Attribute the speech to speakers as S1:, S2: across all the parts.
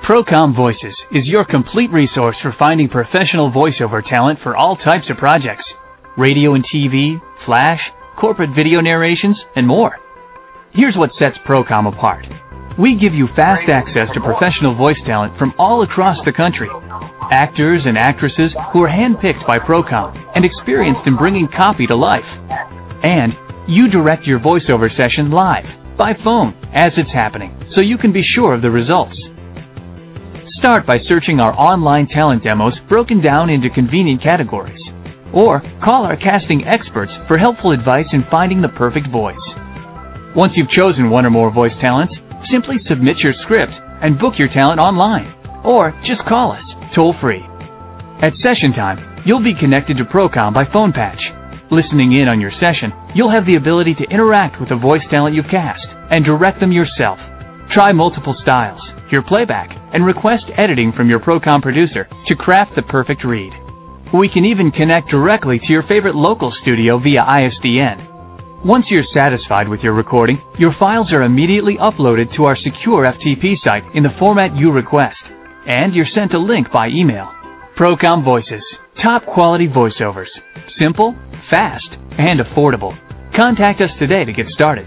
S1: Procom Voices is your complete resource for finding professional voiceover talent for all types of projects. Radio and TV, flash, corporate video narrations, and more. Here's what sets Procom apart. We give you fast access to professional voice talent from all across the country. Actors and actresses who are handpicked by Procom and experienced in bringing copy to life. And you direct your voiceover session live, by phone, as it's happening, so you can be sure of the results. Start by searching our online talent demos broken down into convenient categories. Or call our casting experts for helpful advice in finding the perfect voice. Once you've chosen one or more voice talents, simply submit your script and book your talent online. Or just call us, toll-free. At session time, you'll be connected to Procom by phone patch. Listening in on your session, you'll have the ability to interact with the voice talent you've cast and direct them yourself. Try multiple styles, hear playback, and request editing from your Procom producer to craft the perfect read. We can even connect directly to your favorite local studio via ISDN. Once you're satisfied with your recording, your files are immediately uploaded to our secure FTP site in the format you request, and you're sent a link by email. Procom Voices. Top quality voiceovers. Simple, fast, and affordable. Contact us today to get started.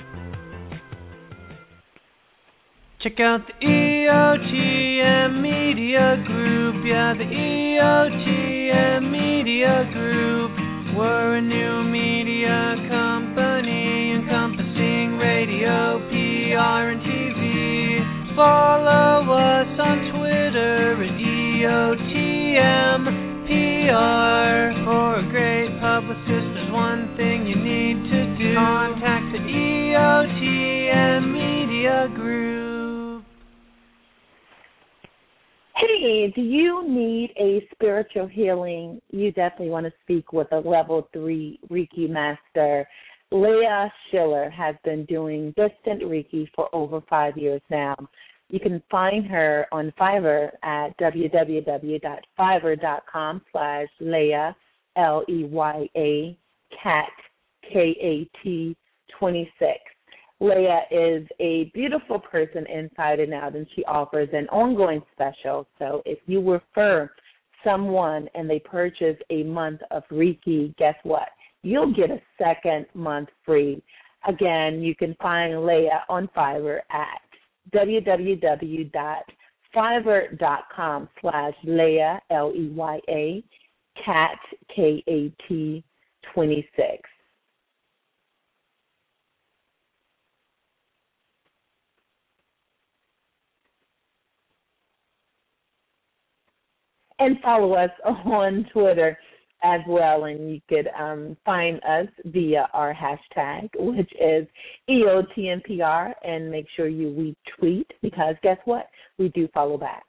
S2: Check out the EOTM Media Group. Yeah, the EOTM Media Group. We're a new media company encompassing radio, PR, and TV. Follow us on Twitter at EOTM PR. For a great publicist, there's one thing you need to do. Contact the EOTM Media Group.
S3: Hey, do you need a spiritual healing? You definitely want to speak with a level 3 Reiki master. Leah Schiller has been doing distant Reiki for over 5 years now. You can find her on Fiverr at www.fiverr.com/Leah, Leya, Cat, Kat, 26. Leah is a beautiful person inside and out, and she offers an ongoing special. So if you refer someone and they purchase a month of Reiki, guess what? You'll get a second month free. Again, you can find Leah on Fiverr at www.fiverr.com/Leya, Leya, Cat, Kat, 26. And follow us on Twitter as well, and you could find us via our hashtag, which is EOTMPR, and make sure you retweet, because guess what? We do follow back.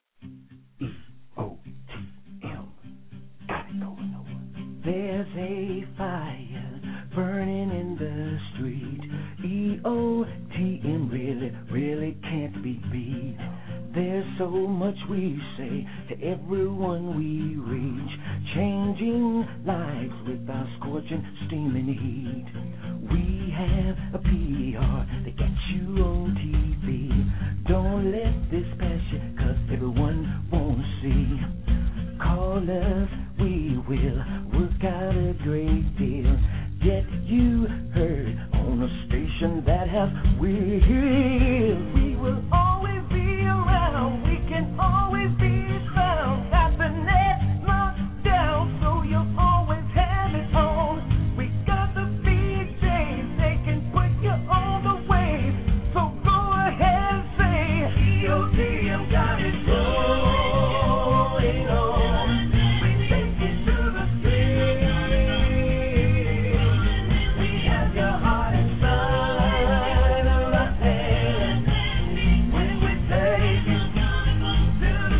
S4: EOTM, got it going on. There's a fire burning in the street. EOTM really can't be beat. There's so much we say to everyone we reach, changing lives with our scorching, steaming heat. We have a PR that gets you on TV. Don't let this pass you, 'cause everyone wants to see. Call us, we will work out a great deal. Get you heard on a station that has wheels. We will always be around. We can always be found. Happiness not down, so you'll always have it on. We got the big J's, they can put you on the wave. So go ahead and say, EOTM got it going on. We take it to the street. We have your heart inside of our hands. When we take it to the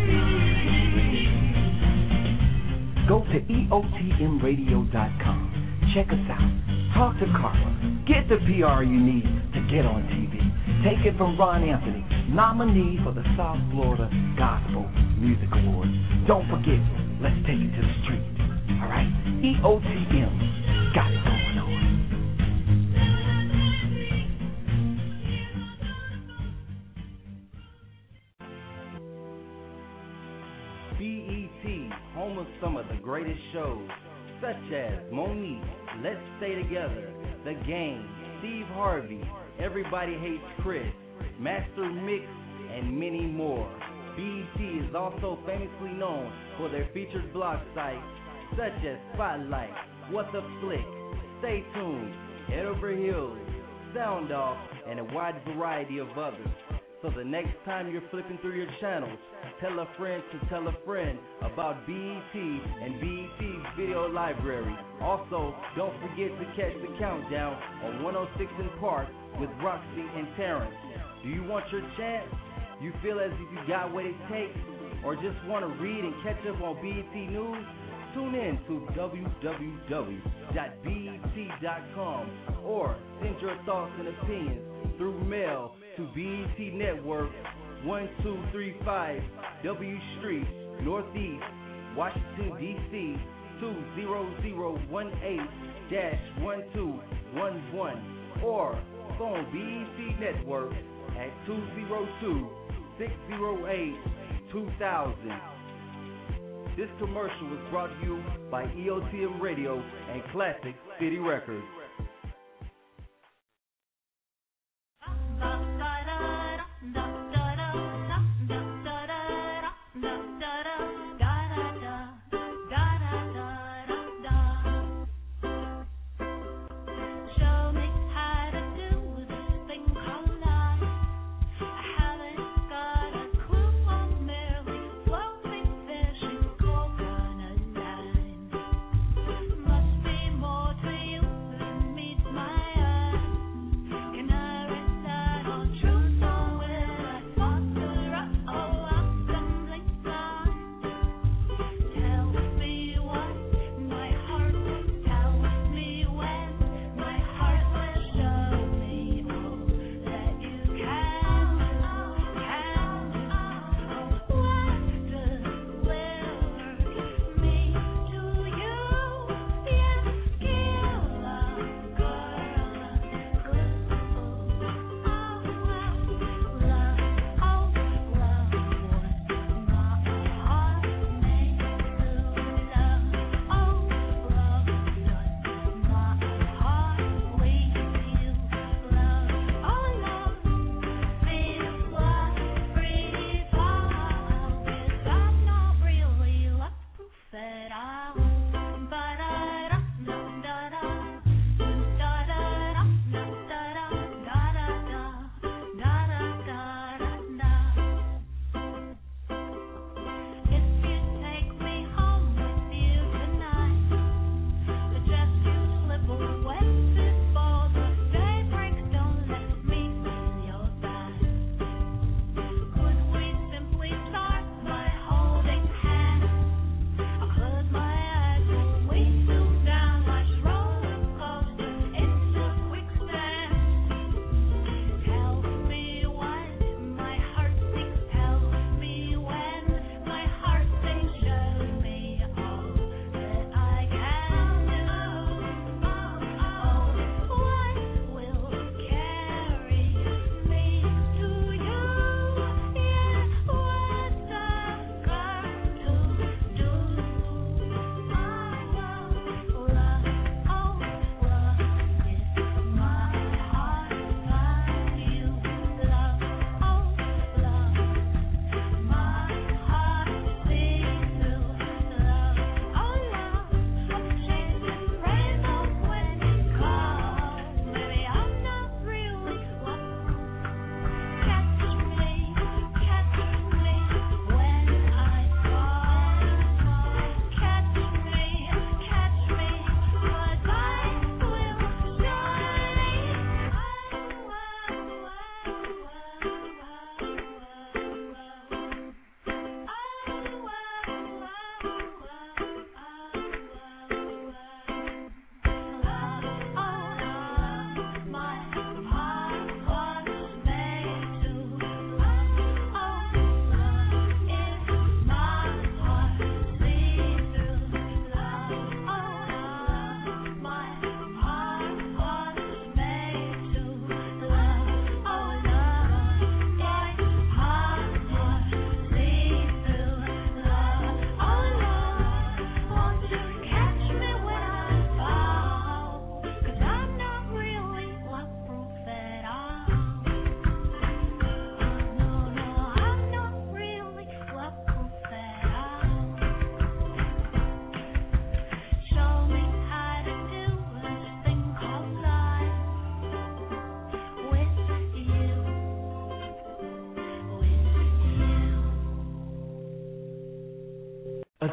S4: street. Go to EOTMradio.com. Check us out. Talk to Carla. Get the PR you need to get on TV. Take it from Ron Anthony, nominee for the South Florida Gospel Music Awards. Don't forget, let's take it to the street. All right? EOTM got it going on.
S5: BET, home of some of the greatest shows, such as Monique, Let's Stay Together, The Game, Steve Harvey, Everybody Hates Chris, Master Mix, and many more. BET is also famously known for their featured blog sites such as Spotlight, What the Flick, Stay Tuned, Head Over Heels, Sound Off, and a wide variety of others. So the next time you're flipping through your channels, tell a friend to tell a friend about BET and BET's video library. Also, don't forget to catch the countdown on 106 in Park with Roxy and Terrence. Do you want your chance? You feel as if you got what it takes? Or just want to read and catch up on BET News? Tune in to www.bet.com or send your thoughts and opinions through mail to BET Network, 1235 W Street, Northeast, Washington, D.C. 20018-1211, or phone BET Network at 202-608-2000. This commercial was brought to you by EOTM Radio and Classic City Records.
S6: Must be more to you than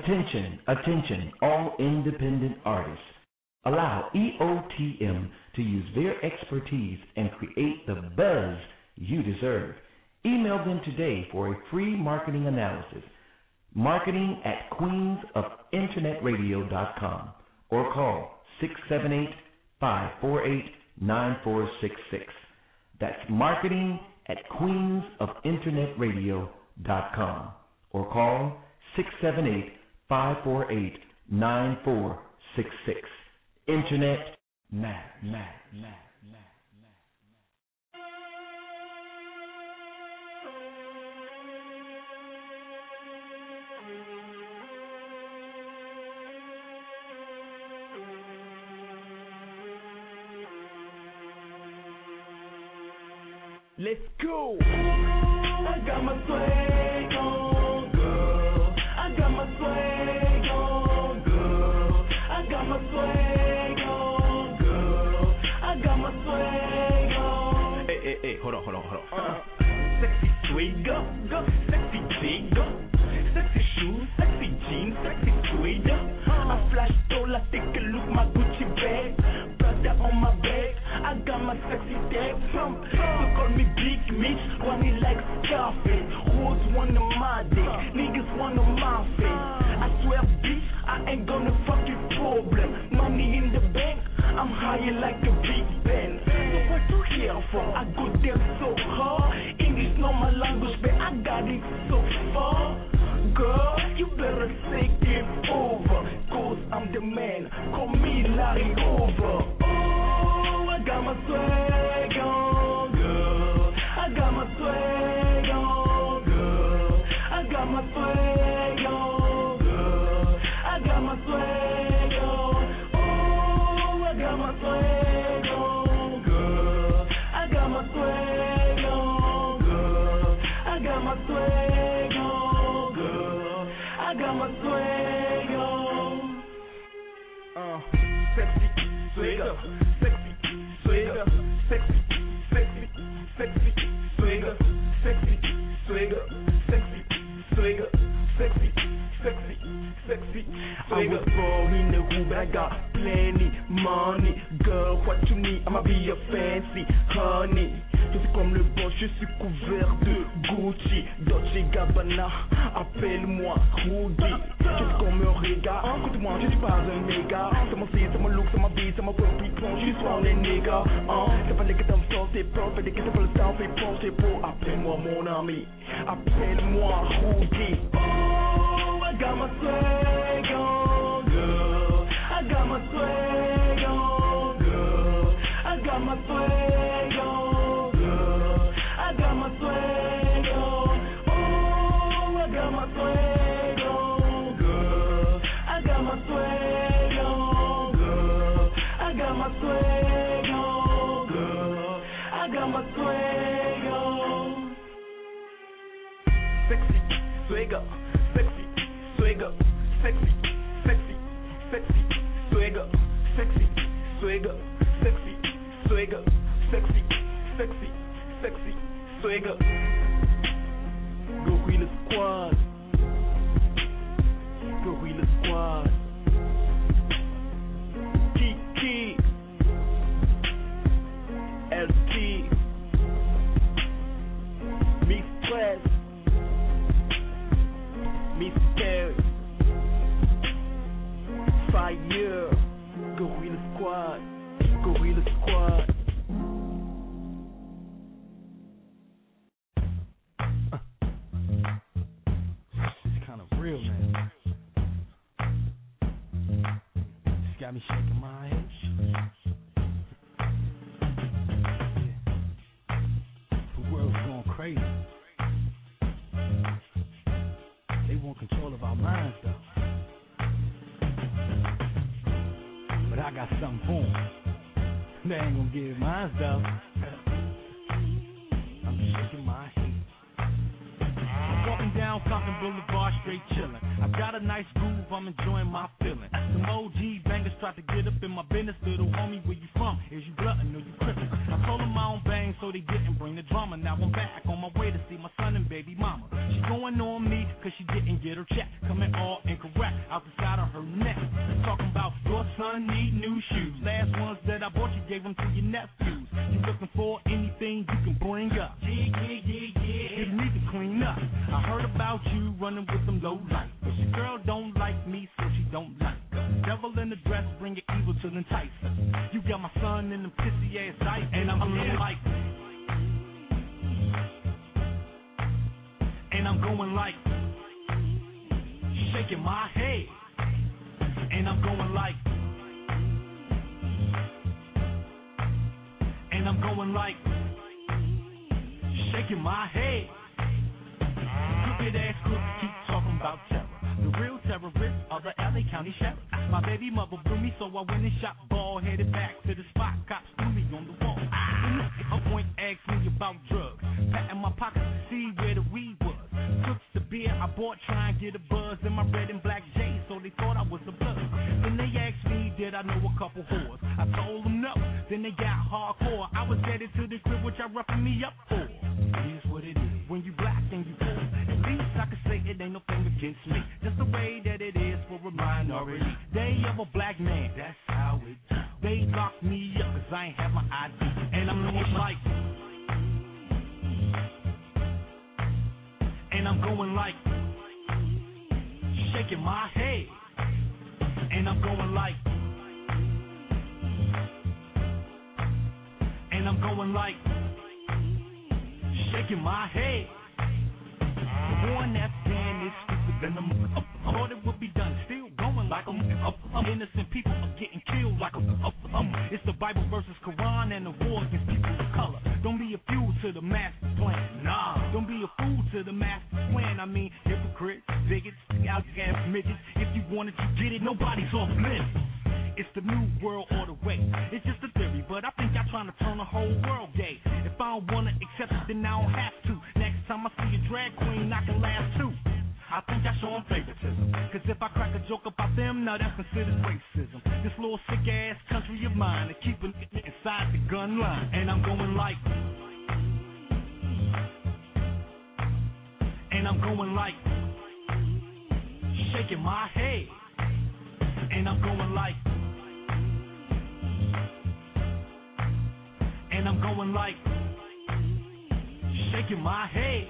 S4: Attention, attention, all independent artists. Allow EOTM to use their expertise and create the buzz you deserve. Email them today for a free marketing analysis. marketing@queensofinternetradio.com or call 678-548-9466. That's marketing@queensofinternetradio.com or call 678-548-9466. Internet matters.
S6: Let's go. I got my swag on, girl. I got my swag on, girl. I got my swag on, girl. I got my swag on. Hey, hold on. Sexy swagger, sexy jigger, sexy shoes, sexy jeans, sexy swagger. I flash all, I take a look, my Gucci bag, Prada on my back. I got my sexy tag, so call me Big Mitch, want me like Scarface. Hoes want on my dick, niggas want on my face. I swear, bitch, I ain't gonna fuck your problem. Money in the bank, I'm higher like a big band. So what you here for? I go there so hard. English not my language, but I got it so far. Girl, you better take it over, cause I'm the man, call me Larry Over. I got my swag on, girl. I got my swag on, girl. I got my swag on, girl. I got my swag on. Oh, I got my swag on, girl. I got my swag on, girl. I got my swag on, girl. I got my swag on. Sexy swagger. Swagger, sexy, swagger, sexy, swagger, sexy. I was born in the hood, but I got plenty money. Girl, what you need, I'ma be a fancy honey. Je suis comme le boss, je suis couvert de Gucci, Dolce Gabbana, appelle-moi Rudy. Je suis comme un régal, écoute-moi, je suis pas un méga. C'est mon style, c'est mon look, c'est ma vie, c'est ma peuple, je suis sur les niggas. C'est pas les que t'aimes fort, c'est pas les que t'aimes pas le temps, c'est pour, appelle-moi mon ami, appelle-moi Rudy. Oh, I got my swag on, girl. I got my swag on, girl. I got my swag on, girl. I got my swag on. Oh, I got my swag on, girl. I got my swag on, girl. I got my swag on, girl. I got my swag on. Sexy swagger. Swagger, sexy, swagger, sexy, swagger, swagger. Gorilla Squad, Kiki, LT, Miss Press, Miss Terry, Fire, Gorilla Squad. It's kind of real, man. It's got me shaking my head. The world's going crazy. They want control of our minds, though. But I got something for them. They ain't gonna give mine, though. I'm shaking my head. I'm walking down Compton Boulevard, straight chillin'. I've got a nice groove, I'm enjoying my feeling. Some OG bangers tried to get up in my business. Little homie, where you from? Is you glutton or you crippin'? I told them I don't bang, so they didn't bring the drama. Now I'm back on my way to see my son and baby mama. She going on me, cause she didn't get her check. Coming all incorrect.
S7: out the side of her neck. Talking about your son need new shoes. Last ones that I bought you gave them to your nephews. You looking for anything you can bring up? Yeah. You need to clean up. I heard about you running with them low lights, but your girl don't like me, so she don't like her. Devil in the dress, bring your evil to entice her. You got my son in them pissy ass sights, and I'm like, and I'm going like, shaking my head, and I'm going like, and I'm going like, shaking my head. Crooked ass crooks keep talking about terror. The real terrorists are the LA County Sheriff. My baby mother blew me, so I went and shot ball, headed back to the spot. Cops threw me on the wall. A point asked me about drugs, patting my pockets to see where the weed was. Took the beer I bought, trying to get a buzz in my red and black J's, so they thought I was a blood. Then they asked me, did I know a couple whores? I told them no. Then they got hardcore. I was headed to the crib, which I roughing me up for. Here's what it is. When you black and you poor, at least I can say it ain't no thing against me. Just the way that it is for a minority. Day of a black man, that's how it do. They locked me up cause I ain't have my ID. And I'm going like, and I'm going like, shaking my head. And I'm going like, and I'm going like, shaking my head. The war in Afghan is stupid than the thought it would be done. Still going like innocent people are getting killed like it's the Bible versus Quran and the war against people of color. Don't be a fool to the master plan. Nah, don't be a fool to the master plan. I mean, hypocrites, bigots, outcast midgets. If you want it, you get it. Nobody's off limits. It's the new world order way. It's just a theory, but I think y'all trying to turn the whole world gay. If I don't wanna accept it, then I don't have to. Next time I see a drag queen, I can laugh too. I think I show them favoritism, cause if I crack a joke about them, now that's considered racism. This little sick ass country of mine, is keeping it inside the gun line. And I'm going like, and I'm going like, shaking my head. And I'm going like, and I'm going like, shaking my head.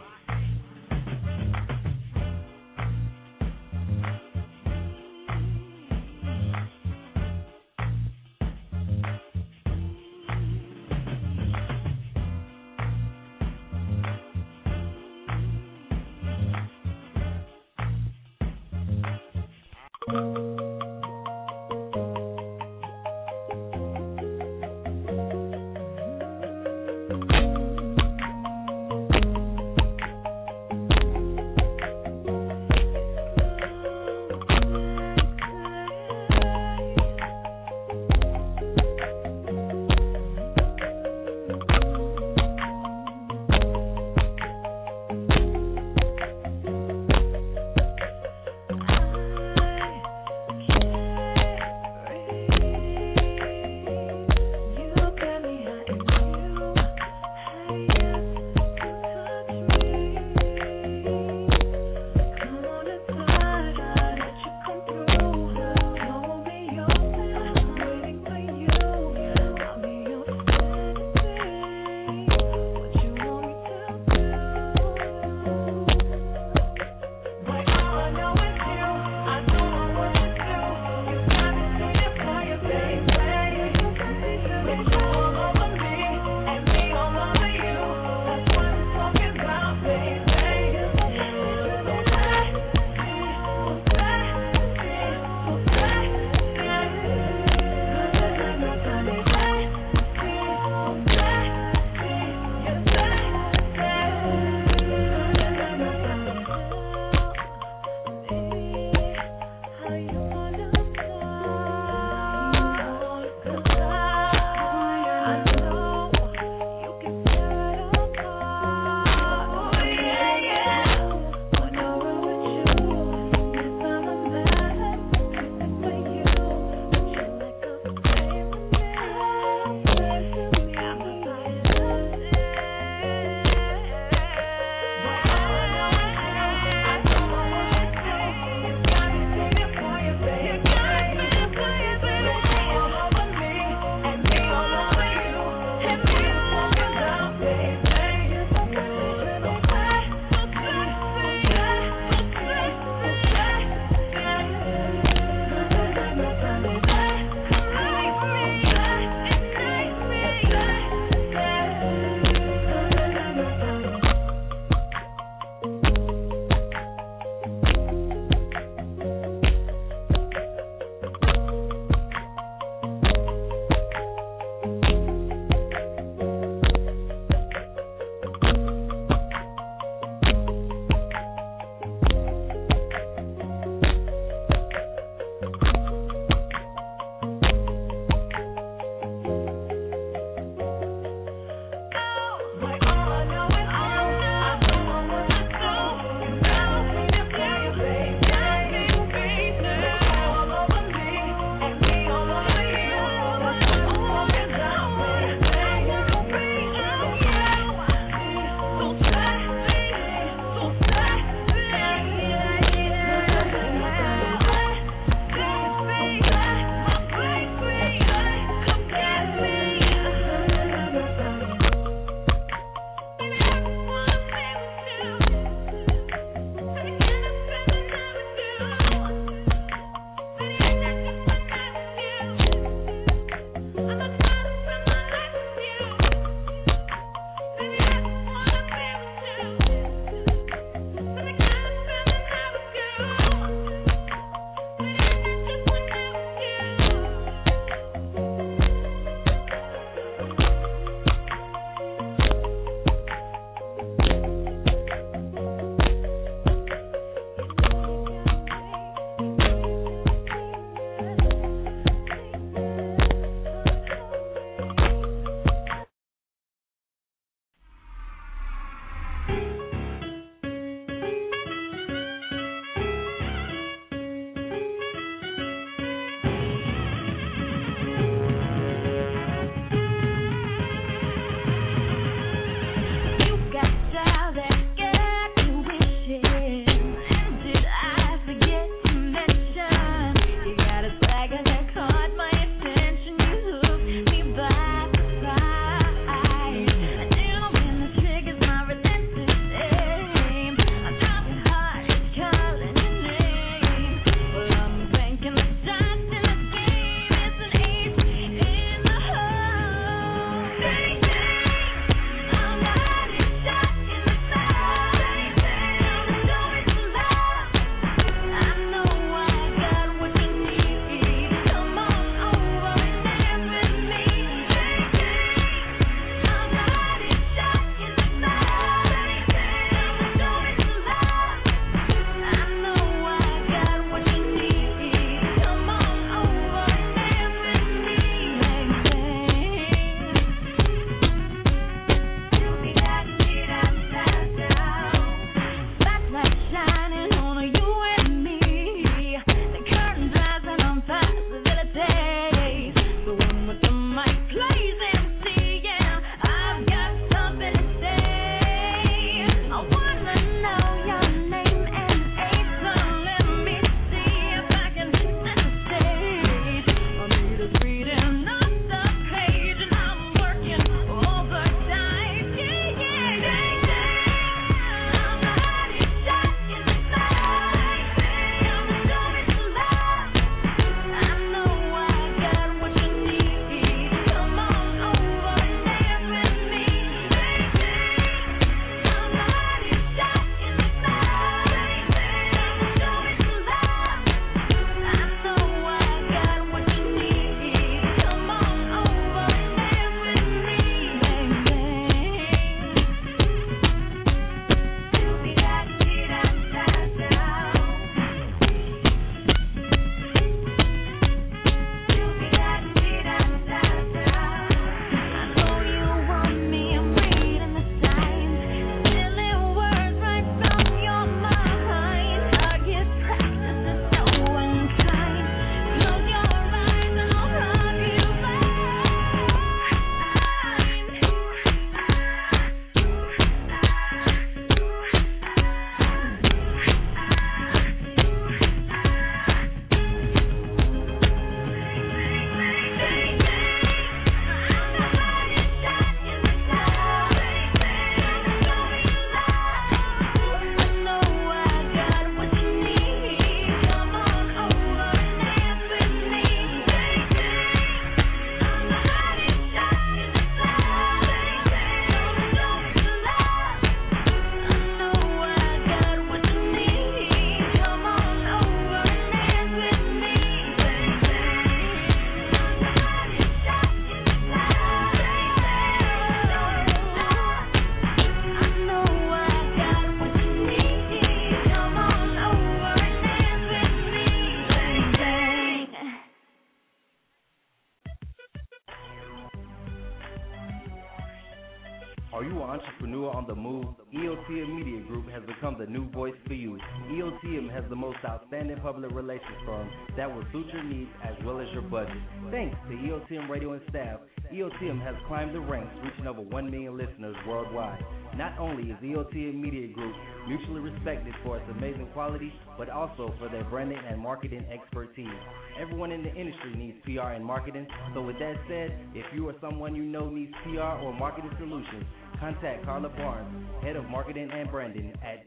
S5: entrepreneur on the move, EOTM Media Group has become the new voice for you. EOTM has the most outstanding public relations firm that will suit your needs as well as your budget. Thanks to EOTM Radio and staff, EOTM has climbed the ranks, reaching over 1 million listeners worldwide. Not only is EOTM Media Group mutually respected for its amazing quality, but also for their branding and marketing expertise. Everyone in the industry needs PR and marketing, so with that said, if you or someone you know needs PR or marketing solutions, contact Carla Barnes, Head of Marketing and Branding at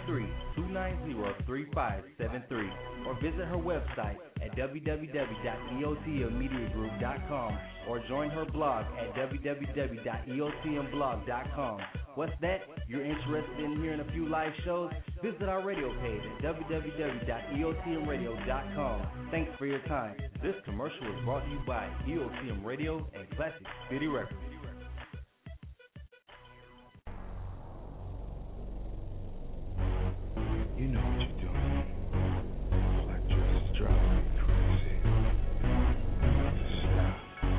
S5: 213-290-3573 or visit her website at www.eotmmediagroup.com or join her blog at www.eotmblog.com. What's that? You're interested in hearing a few live shows? Visit our radio page at www.eotmradio.com. Thanks for your time. This commercial is brought to you by EOTM Radio and Classic City Records.
S8: You know what you're doing. Black dress is driving me crazy. Stop.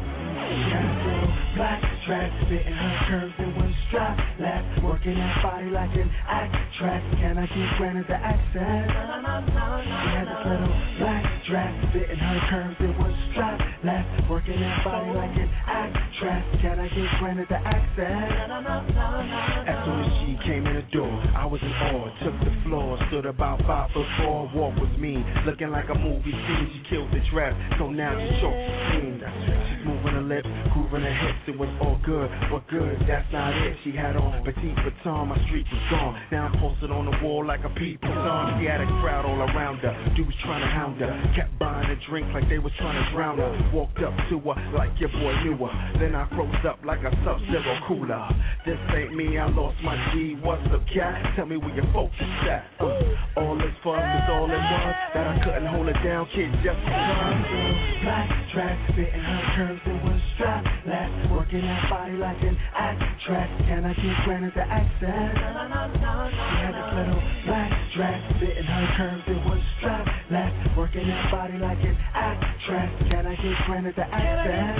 S4: Black track, spitting her curves in one strap. Left, working that body like an actress. Can I get granted the access? She has this little black dress, spitting her curves in one strap. Left, working that body like an actress. Can I get granted the access? As soon as she came in the door, I was in awe. Took the floor, stood about 5'4", walked with me, looking like a movie scene. She killed the dress, so now she's short, she's she's moving her lips, grooving her hips. It was all good, but good, that's not it. She had on petite baton, my streak was gone. Now I'm posted on the wall like a people song. She had a crowd all around her, dudes trying to hound her. Kept buying a drink like they was trying to drown her. Walked up to her like your boy knew her. Then I froze up like a Sub-Zero cooler. This ain't me, I lost my G. What's up, cat? Tell me where your folks is at. All this fun is all it was, that I couldn't hold it down, kid, just because. Black track, spitting her curves in one strap. Left, working that body like an actress. Can I get granted the access? She had this little black dress, spitting her curves in one strap. Left, working that body like an actress. Can I get granted the access?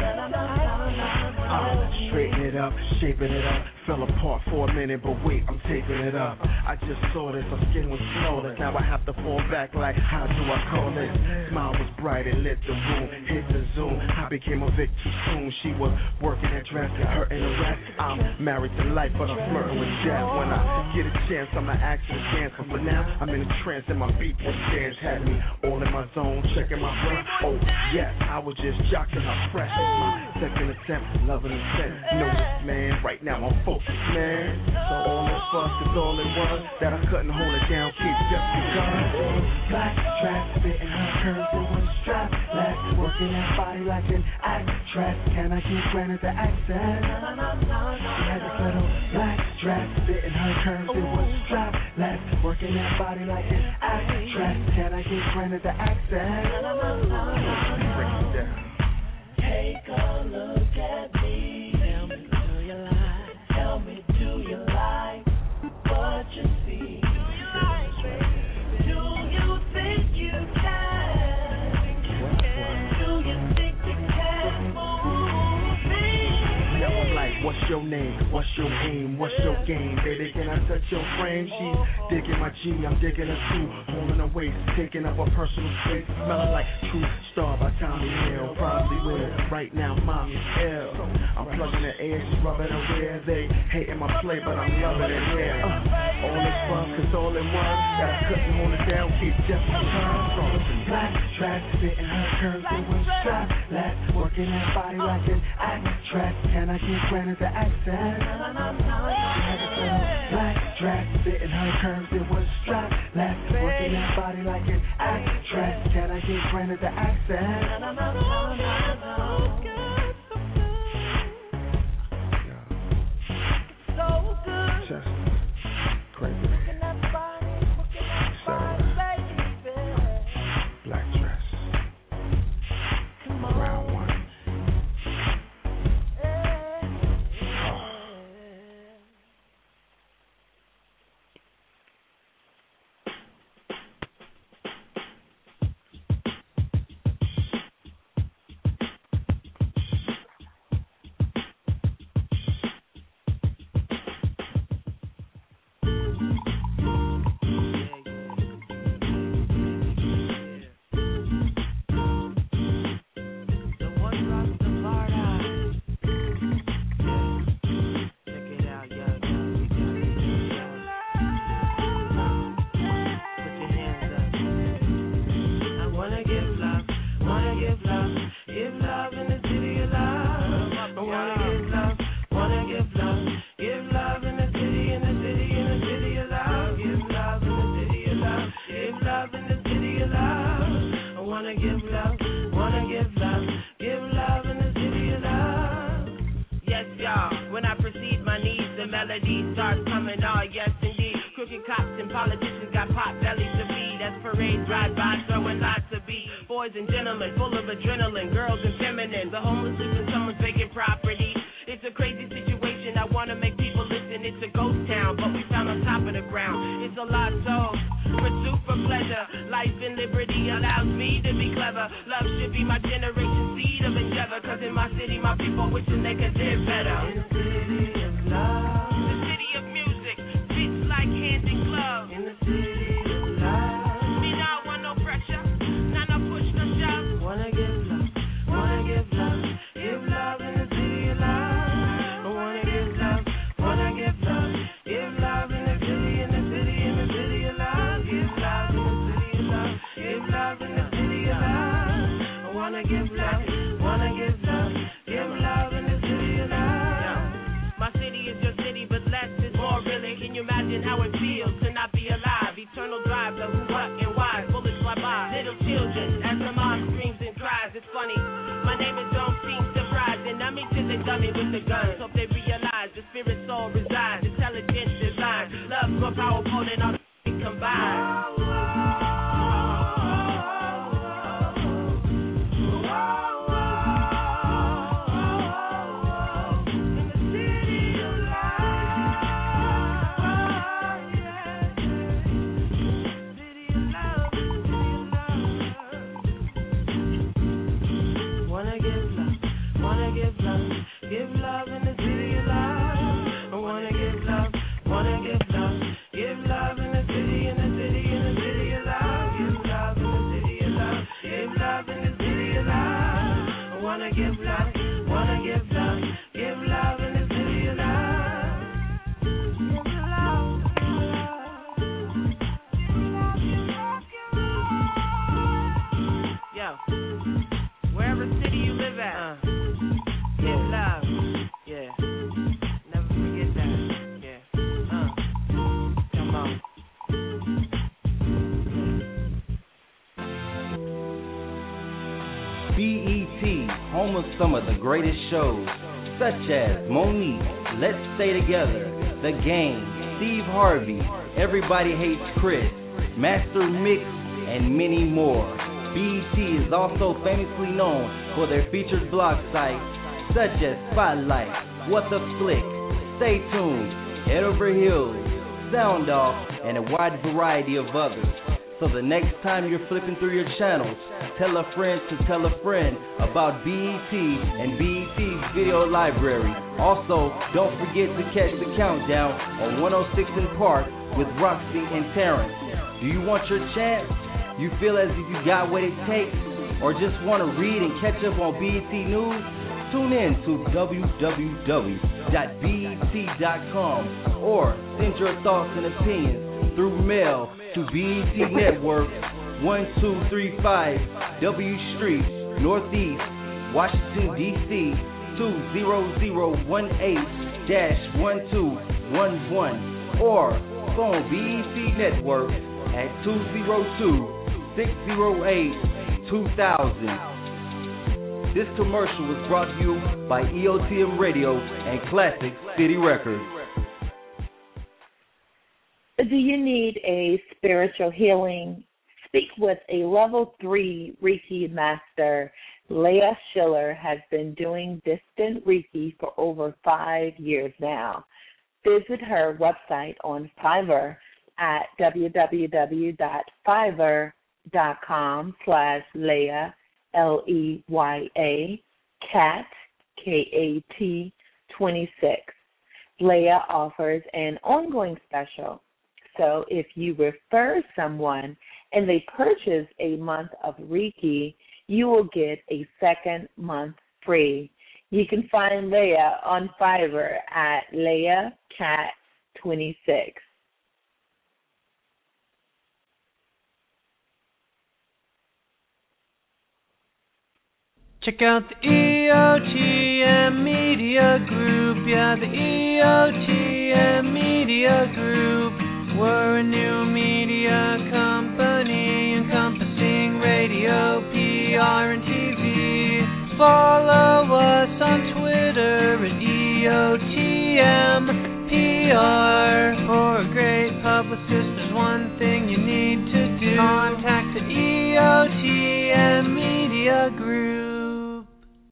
S4: Straighten it up, shaping it up. Fell apart for a minute, but wait, I'm taping it up. I just saw this, her skin was flawless. Now I have to fall back like, how do I call this? Smile was bright, it lit the room, hit the zoom. I became a victim too soon. She was working that dress, her in a rap. I'm married to life, but I'm flirting with death. When I get a chance, I'ma ask her to dance. But for now, I'm in a trance and my beat was dance. Had me all in my zone, checking my breath. Oh, yes, I was just jocking her fresh. My second attempt, loving the scent. Know this, man, right now I'm focused, man. So all this fuss is all it was, that I couldn't hold it down, keep just because. Black track, spitting her curves in one strap. Left, working that body like an actress. Can I get granted the access? She had this little black dress, spitting her curves in one strap. Left, working that body like an actress. Can I get granted the access? Break it down. Take a look at me. Tell me, do you like? Tell me, do you like what you see? Do you like, baby? Do you think you can? Do you think you can move me? Yo, I'm like, what's your name? What's your aim? What's your game? Baby, can I touch your frame? She's digging my G, I'm digging her too. Holding her waist, taking up her personal space. Smelling like True Star by Tommy Hill. Probably will. Right now, mommy's ill. I'm plugging the air, she's rubbing her rear. They hating my play, but I'm loving it here. All this fun, cause all it was, that I couldn't hold it down, keep just because. Black track, spitting her curves in one strap. Left, working that body like an actress. Can I get granted the access? She had this little black dress, spitting her curves in one strap. Left, working that body like an actress. Can I get granted the access? So good.
S8: Just crazy. Black dress. Round one.
S2: wanna give love, give love in the city of love. Yes, y'all, when I proceed my needs, the melody starts coming on, yes indeed. Crooked cops and politicians got pot bellies to feed as parades ride by, throwing lots of beats. Boys and gentlemen, full of adrenaline, girls and feminine, the homeless losing someone's vacant property. It's a crazy situation, I wanna make people listen, it's a ghost town, but we found on top of the ground. It's a lost soul, pursuit for pleasure, life and liberty allows me to be clever. Love should be my generation seed of endeavor, cause in my city my people wishing they could live better. In the city of love, the city of music, fits like hand in glove. In the city of love, me not want no pressure, not no push, no shove. Wanna give love, give love in the city of love. I wanna give love, give love in the city, in the city, in the city of love. Give love in the city of love, give love in the city of love. I wanna give love, give love in the city of love. My city is your city, but less is more really. Can you imagine how it feels to not be alive? Eternal drive, the who, what, and why. Bullets fly by, little children, as the mom screams and cries. It's funny, my neighbors don't seem surprised, and I mean till they dummy with the guns. Hope they realize the spirit soul resides, intelligence design. Love more powerful than all the combined. Give love in the city of love. I wanna give love, give love in the city, in the city, in the city of love. Give love in the city of love, give love in the city of love. I wanna give love, give love in the city of love. Give love, yo, wherever city you live at. Give love, yeah. Never forget that, yeah. Come on.
S5: BET, home of some of the greatest shows, such as Monique, Let's Stay Together, The Game, Steve Harvey, Everybody Hates Chris, Master Mix, and many more. BET is also famously known for their featured blog sites, such as Spotlight, What the Flick, Stay Tuned, Head Over Heels, Sound Off, and a wide variety of others. So the next time you're flipping through your channels, tell a friend to tell a friend about BET and BET's video library. Also, don't forget to catch the countdown on 106 in Park with Roxy and Terrence. Do you want your chance? You feel as if you got what it takes? Or just want to read and catch up on BET News? Tune in to www.bet.com or send your thoughts and opinions through mail to BET Network, 1235 W Street, Northeast, Washington, D.C. 20018-1211 or phone BET Network at 202-608-2000. This commercial was brought to you by EOTM Radio and Classic City Records.
S3: Do you need a spiritual healing? Speak with a level 3 Reiki master. Leah Schiller has been doing distant Reiki for over 5 years now. Visit her website on Fiverr at www.fiverr.com/Leah, Leya, Cat, Kat, 26. Leah offers an ongoing special. So if you refer someone and they purchase a month of Reiki, you will get a second month free. You can find Leah on Fiverr at Leya Cat 26.
S2: Check out the EOTM Media Group, yeah, the EOTM Media Group. We're a new media company encompassing radio,
S9: follow us on Twitter at EOTMPR. For a great publicist, there's one thing you need to